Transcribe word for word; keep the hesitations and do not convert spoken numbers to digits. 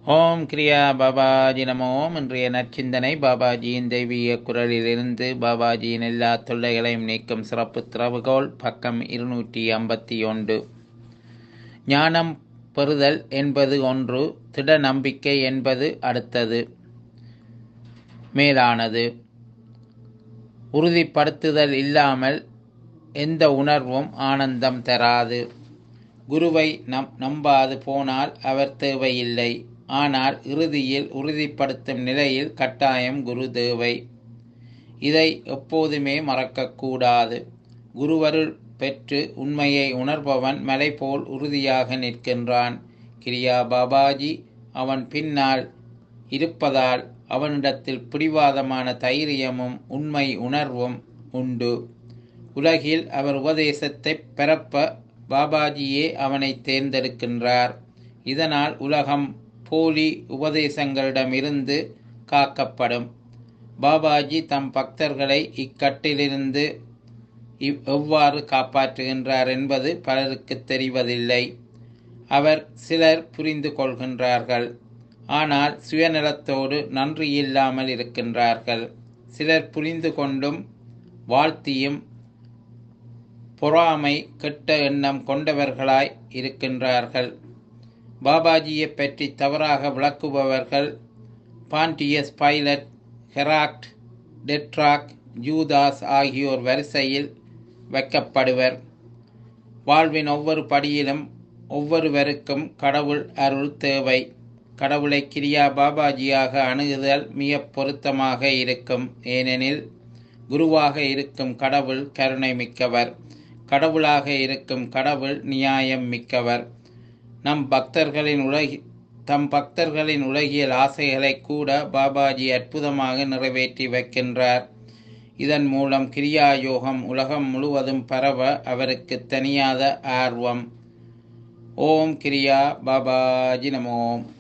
ஓம் கிரியா பாபாஜி நமோம். இன்றைய நற்சிந்தனை பாபாஜியின் தெய்வீக குரலிலிருந்து பாபாஜியின் எல்லா தொல்லைகளையும் நீக்கும் சிறப்பு திறவுகோல், பக்கம் இருநூற்றி ஐம்பத்தி ஒன்று. ஞானம் பெறுதல் என்பது ஒன்று, திட நம்பிக்கை என்பது அடுத்தது, மேலானது. உறுதிப்படுத்துதல் இல்லாமல் எந்த உணர்வும் ஆனந்தம் தராது. குருவை நம் நம்பாது போனால் அவர் தேவையில்லை. ஆனால் இறுதியில் உறுதிப்படுத்தும் நிலையில் கட்டாயம் குரு தேவை. இதை எப்போதுமே மறக்கக்கூடாது. குருவருள் பெற்று உண்மையை உணர்பவன் மலை போல் உறுதியாக நிற்கின்றான். கிரியா பாபாஜி அவன் பின்னால் இருப்பதால் அவனிடத்தில் பிடிவாதமான தைரியமும் உண்மை உணர்வும் உண்டு. உலகில் அவர் உபதேசத்தை பரப்ப பாபாஜியே அவனை தேர்ந்தெடுக்கின்றார். இதனால் உலகம் போலி உபதேசங்களிடமிருந்து காக்கப்படும். பாபாஜி தம் பக்தர்களை இக்கட்டிலிருந்து எவ்வாறு காப்பாற்றுகின்றார் என்பது பலருக்கு தெரிவதில்லை. அவர் சிலர் புரிந்து கொள்கின்றார்கள், ஆனால் சுயநலத்தோடு நன்றி இல்லாமல் இருக்கின்றார்கள். சிலர் புரிந்து கொண்டும் வாழ்த்தியும் பொறாமை கெட்ட எண்ணம் கொண்டவர்களாய் இருக்கின்றார்கள். பாபாஜியை பற்றி தவறாக விளக்குபவர்கள் பாண்டியஸ் பைலட், ஹெராக்ட், டெட்ராக், ஜூதாஸ் ஆகியோர் வரிசையில் வைக்கப்படுவர். வாழ்வின் ஒவ்வொரு படியிலும் ஒவ்வொருவருக்கும் கடவுள் அருள் தேவை. கடவுளை கிரியா பாபாஜியாக அணுகுதல் மிக பொருத்தமாக இருக்கும். ஏனெனில் குருவாக இருக்கும் கடவுள் கருணை மிக்கவர், கடவுளாக இருக்கும் கடவுள் நியாயம் மிக்கவர். நம் பக்தர்களின் உலகி தம் பக்தர்களின் உலகியல் ஆசைகளை கூட பாபாஜி அற்புதமாக நிறைவேற்றி வைக்கின்றார். இதன் மூலம் கிரியா யோகம் உலகம் முழுவதும் பரவ அவருக்கு தனியாத ஆர்வம். ஓம் கிரியா பாபாஜி நமோம்.